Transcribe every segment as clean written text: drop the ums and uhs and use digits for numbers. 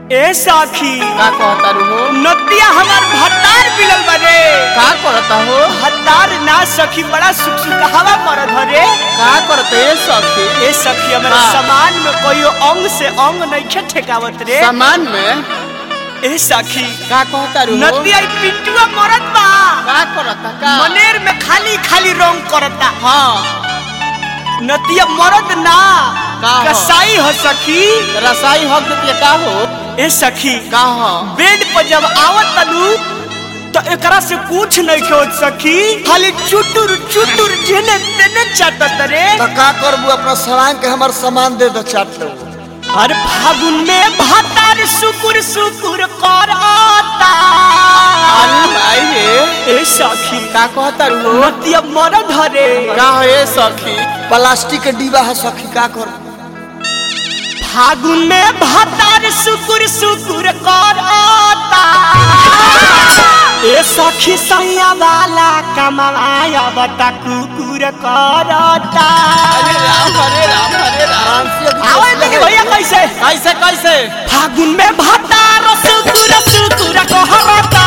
ए साखी का कहता हो नतिया हमार भत्तार मिलल बने का करता हो भत्तार ना सखी बड़ा सुख सुखावा करत हरे का करते सखी ए सखी हमारे सामान में कोई अंग से अंग नहीं ठेकावत रे सामान में ए सखी का कहता रू नतिया पिंटुआ मरत बा का करता का मनेर में खाली खाली रंग करता हां नतिया मरद ना का कसाई हो सखी रसाई हक के का हो ए सखी का हो बेड पर जब आवत तनु तो एकरा से कुछ नहीं खोज सखी खाली चुटुर चुटुर जेने तेने चाटत रे तो का करबू अपना सलाम के हमर सामान दे दो चाट लो हर फागुन में भातार सुकुर सुकुर करता अरे भाई रे ए सखी का कहता रू नतिया मरद हरे का हो ए सखी प्लास्टिक के डिब्बा है सखी का कर फागुन में भातार सुकुर सुकुर करता ए सखी सैया वाला कमाया बता कुकुर करता अरे राम हरे राम हरे राम आवे देखी भैया कैसे कैसे कैसे फागुन में भातार सुकुर सुकुर करता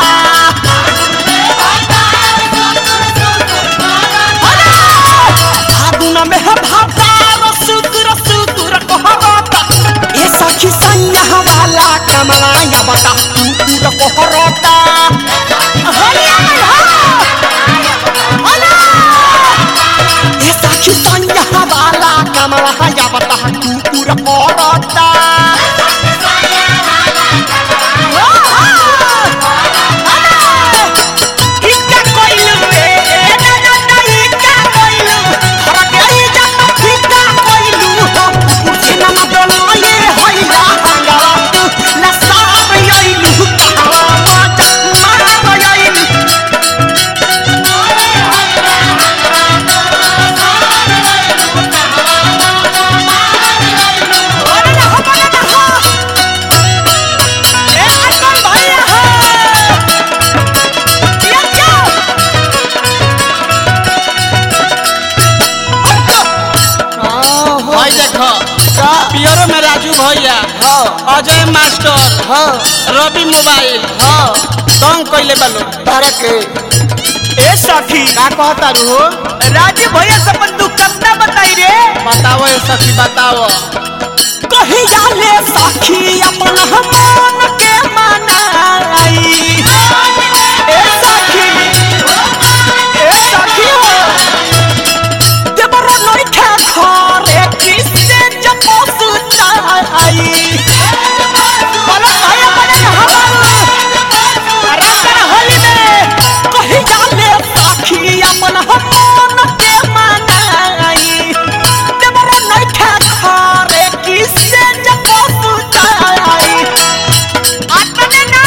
फागुन में भातार सुकुर सुकुर करता ए सखी सैया वाला कमाया बता कुकुर करता वाला कमरा या बता कुकुर करता इका कोइलू रे ना ना ना इका कोइलू धरा के आई जाता इका कोइलू कुछ ना मदल ये होइला हंगावा ना साब योइलू कहावा मार योइलू भाई देखो पियरो में राजू भैया हां अजय मास्टर हां रवि मोबाइल हां तंग कइले बालो तारा के ए सखी का कहता रू हो राजीव भैया से अपन दुख कतना बताई रे बताओ ए सखी बताओ कही जाले सखी अपन मन के मनाई ए सखी हो देवरा नई के घरे किसे जब सुताई बोलो भैया बने हमारू अरे तेरा होली में कही जाले सखी अपन मन के मनाई देवरा नई के घरे किसे जब सुताई आतने ना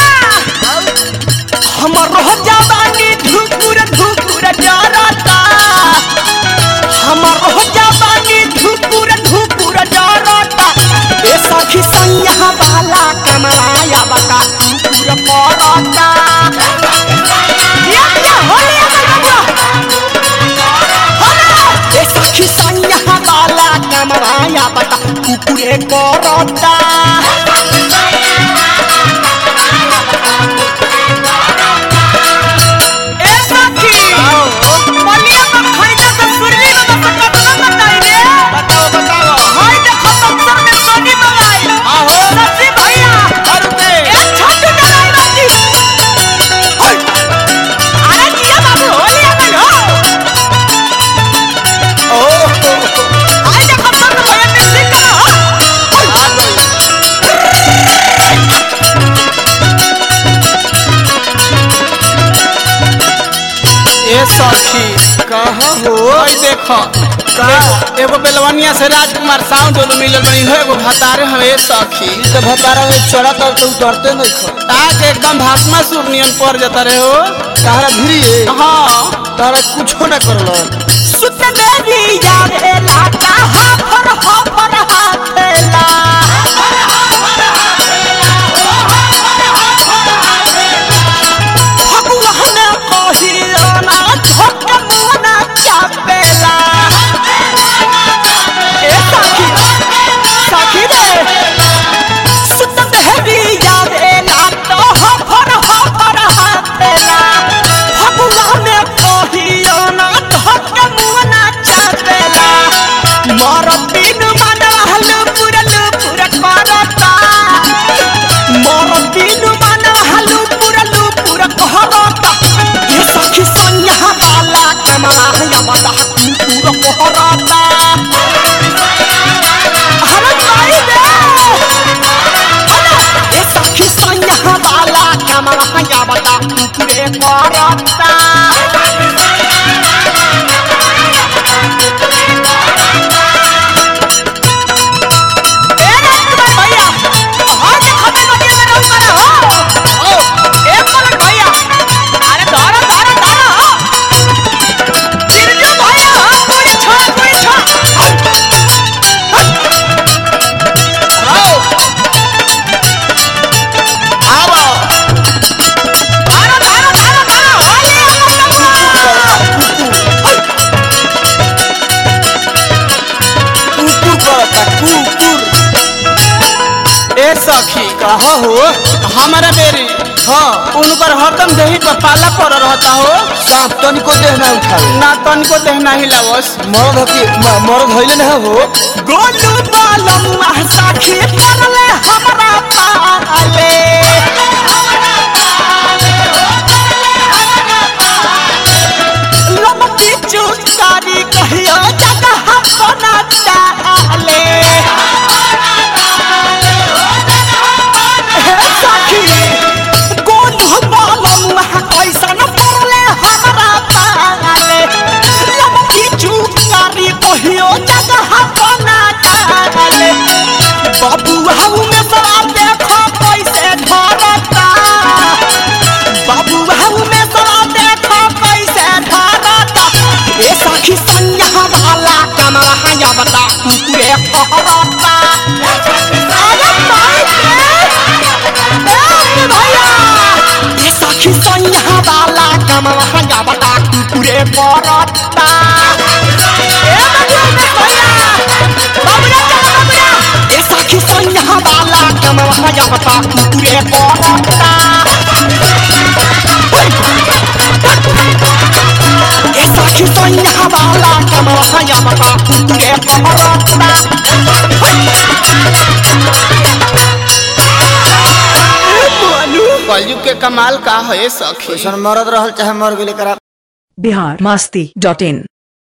हमर हो जवानी धुकुर धुकुर जरता हमर हो जवानी धुकुर धुकुर जरता ए सखी सैया वाला कमराया बता कुकुर करता या होली अमर बाबू ए सखी सैया वाला कमराया बता कुकुरे करता ए सखी मलिया में खरीदा तो सुरली में बस कतना बताई रे बताओ बताओ हाय देखो बक्सर में सोनी मोबाइल आहो सच्ची भैया और के ए छोटू डराई बाजी हाय अरे जिया बाबू होली अमल हो ओ हाय देखो सब भैया में सीखा हो आ गई ए सखी कहां हो ओए देखो एगो बेलवनिया से राजकुमार साउंड वाला मिलल बनी हो एगो भतारे हवे सखी तो भतारा में चढ़त और तू डरते नहीं खो ताक एकदम भाषमा सुरनियन पर जाता रहे हो तारा भिड़िए हां तारा कुछो ना करलो सुत देवी जावे लाटा हाफर हाथेला भगवान कहिला ना झट मोना चापेला ए सखी सखी रे सुत देवी कुकुरे करता सखी कहा हो हमारा बेरी हाँ उन पर हरदम देही पर पाला कर रहता हो सांप तनिको देह ना उठावे ना तनिको देहना हिलावस मरद होइले ना हो गोलू बालम सखी परले हमरा पाले लमकी चुकारी कहियो जगह बना डाले बाबू हाउ में सरा देखो कैसे धरता बाबू हाउ में सरा देखो कैसे धरता ए सखी संया वाला कमरा या बता कुकुरे कहरता अरे भैया ए सखी संया वाला कमरा या बता कुकुरे करता या बता कुकुरे करता ए सखी संया वाला कमरा या बता कुकुरे करता कलयुग के कमाल का है सखी कैसन मरद रहल चाहे मर गेले करा biharmasti.in